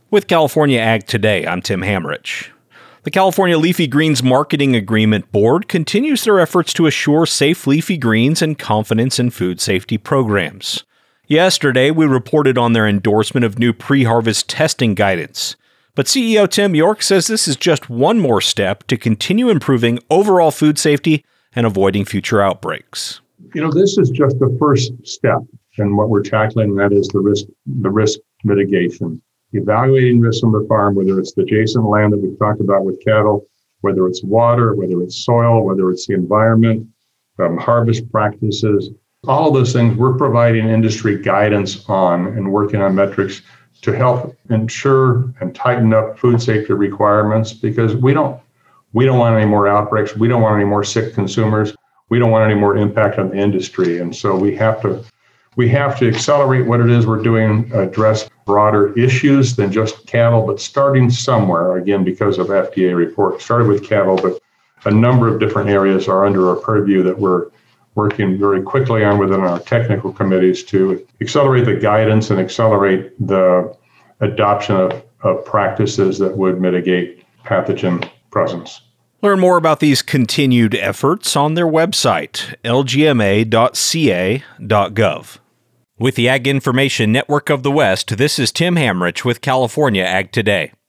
With California Ag Today, I'm Tim Hamrich. The California Leafy Greens Marketing Agreement Board continues their efforts to assure safe leafy greens and confidence in food safety programs. Yesterday, we reported on their endorsement of new pre-harvest testing guidance. But CEO Tim York says this is just one more step to continue improving overall food safety and avoiding future outbreaks. This is just the first step in what we're tackling, that is the risk mitigation. Evaluating risks on the farm, whether it's the adjacent land that we've talked about with cattle, whether it's water, whether it's soil, whether it's the environment, harvest practices, all of those things we're providing industry guidance on and working on metrics to help ensure and tighten up food safety requirements, because we don't want any more outbreaks. We don't want any more sick consumers. We don't want any more impact on the industry. And so we have to accelerate what it is we're doing, address broader issues than just cattle, but starting somewhere, again, because of FDA report. Started with cattle, but a number of different areas are under our purview that we're working very quickly on within our technical committees to accelerate the guidance and accelerate the adoption of practices that would mitigate pathogen presence. Learn more about these continued efforts on their website, lgma.ca.gov. With the Ag Information Network of the West, this is Tim Hamrich with California Ag Today.